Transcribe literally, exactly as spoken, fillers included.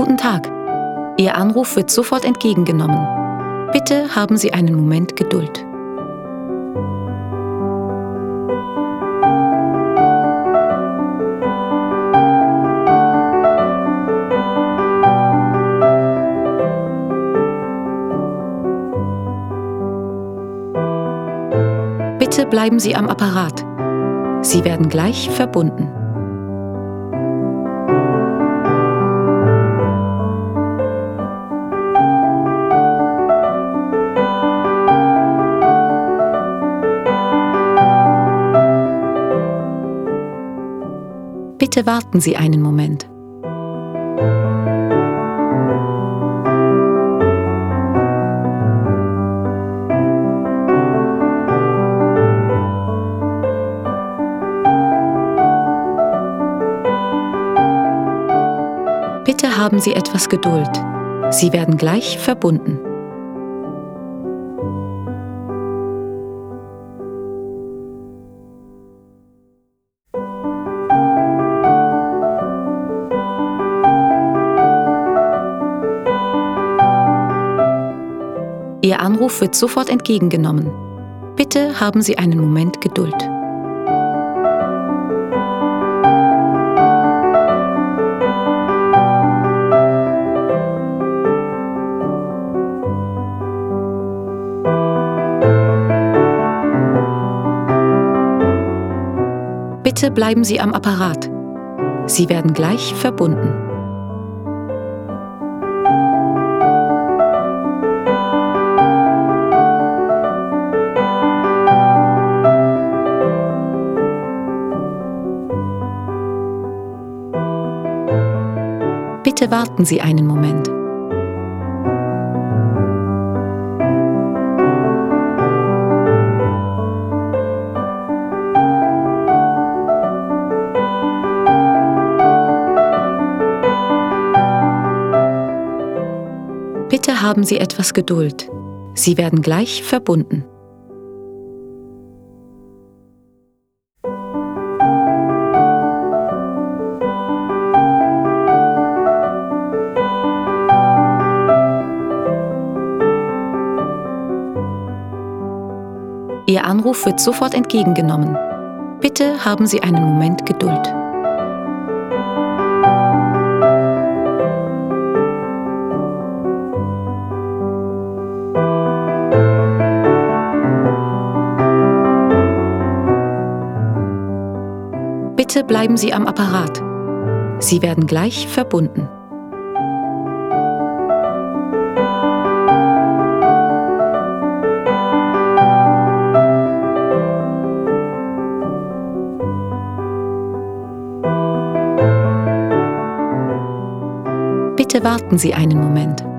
Guten Tag. Ihr Anruf wird sofort entgegengenommen. Bitte haben Sie einen Moment Geduld. Bitte bleiben Sie am Apparat. Sie werden gleich verbunden. Bitte warten Sie einen Moment. Bitte haben Sie etwas Geduld. Sie werden gleich verbunden. Ihr Anruf wird sofort entgegengenommen. Bitte haben Sie einen Moment Geduld. Bitte bleiben Sie am Apparat. Sie werden gleich verbunden. Bitte warten Sie einen Moment. Bitte haben Sie etwas Geduld. Sie werden gleich verbunden. Ihr Anruf wird sofort entgegengenommen. Bitte haben Sie einen Moment Geduld. Bitte bleiben Sie am Apparat. Sie werden gleich verbunden. Bitte warten Sie einen Moment.